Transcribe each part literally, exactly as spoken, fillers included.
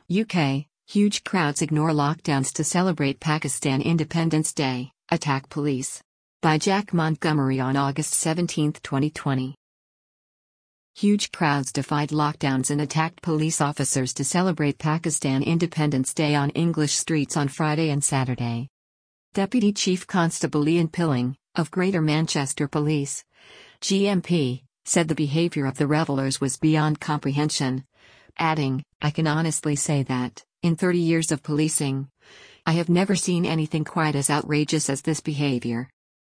U K, huge crowds ignore lockdowns to celebrate Pakistan Independence Day, attack police. By Jack Montgomery on August seventeenth, twenty twenty. Huge crowds defied lockdowns and attacked police officers to celebrate Pakistan Independence Day on English streets on Friday and Saturday. Deputy Chief Constable Ian Pilling, of Greater Manchester Police, G M P, said the behaviour of the revellers was beyond comprehension, adding, "I can honestly say that, in thirty years of policing, I have never seen anything quite as outrageous as this behaviour."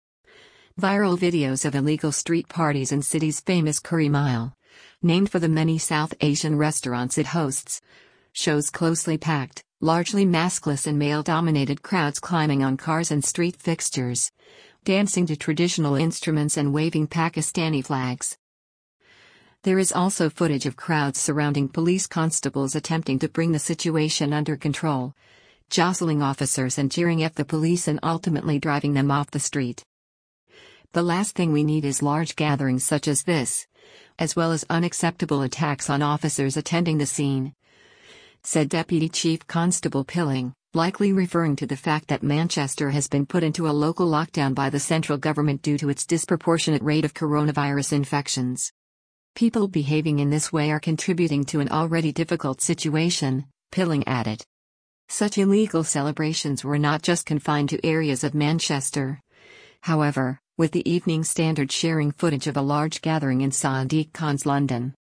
Viral videos of illegal street parties in city's famous Curry Mile, named for the many South Asian restaurants it hosts, shows closely packed, largely maskless and male-dominated crowds climbing on cars and street fixtures, dancing to traditional instruments and waving Pakistani flags. There is also footage of crowds surrounding police constables attempting to bring the situation under control, jostling officers and jeering at the police and ultimately driving them off the street. "The last thing we need is large gatherings such as this, as well as unacceptable attacks on officers attending the scene," said Deputy Chief Constable Pilling, likely referring to the fact that Manchester has been put into a local lockdown by the central government due to its disproportionate rate of coronavirus infections. "People behaving in this way are contributing to an already difficult situation," Pilling added. Such illegal celebrations were not just confined to areas of Manchester. However, with the Evening Standard sharing footage of a large gathering in Sadiq Khan's London.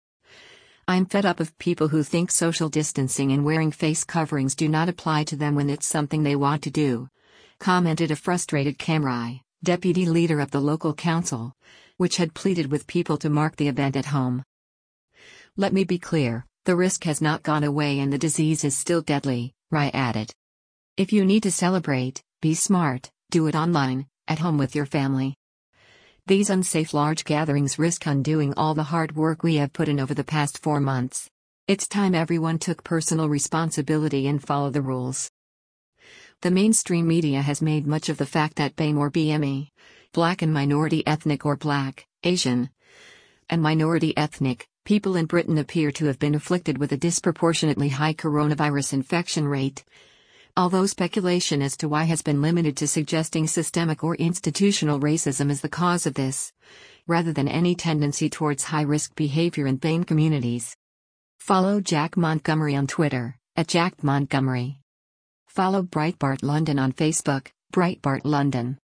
"I'm fed up of people who think social distancing and wearing face coverings do not apply to them when it's something they want to do," commented a frustrated Kamrai, deputy leader of the local council, which had pleaded with people to mark the event at home. "Let me be clear, the risk has not gone away and the disease is still deadly," Rai added. "If you need to celebrate, be smart, do it online, at home with your family. These unsafe large gatherings risk undoing all the hard work we have put in over the past four months. It's time everyone took personal responsibility and followed the rules." The mainstream media has made much of the fact that B A M E or B M E, Black and minority ethnic or Black, Asian, and minority ethnic people in Britain appear to have been afflicted with a disproportionately high coronavirus infection rate, although speculation as to why has been limited to suggesting systemic or institutional racism is the cause of this, rather than any tendency towards high-risk behavior in B A M E communities. Follow Jack Montgomery on Twitter, at Jack Montgomery. Follow Breitbart London on Facebook, Breitbart London.